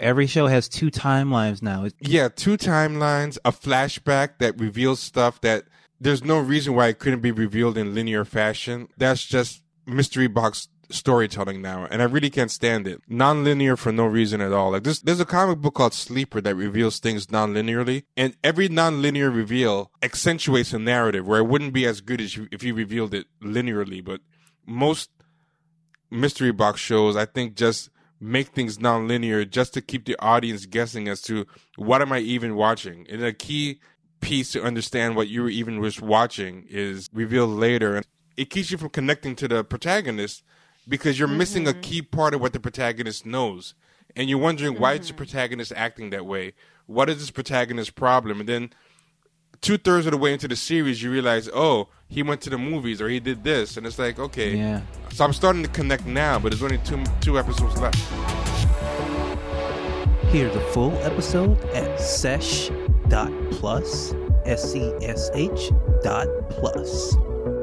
every show has 2 timelines now. Yeah, 2 timelines, a flashback that reveals stuff that there's no reason why it couldn't be revealed in linear fashion. That's just mystery box storytelling now, and I really can't stand it. Non-linear for no reason at all. Like there's a comic book called Sleeper that reveals things non-linearly, and every non-linear reveal accentuates a narrative where it wouldn't be as good as if you revealed it linearly. But most mystery box shows, I think, just make things non-linear just to keep the audience guessing as to what am I even watching. And a key piece to understand what you even was watching is revealed later. And it keeps you from connecting to the protagonist because you're missing a key part of what the protagonist knows. And you're wondering, why is the protagonist acting that way? What is this protagonist's problem? And then 2/3 of the way into the series, you realize, oh, he went to the movies or he did this. And it's like, okay. Yeah. So I'm starting to connect now, but there's only two episodes left. Hear the full episode at sesh.plus, SESH.plus.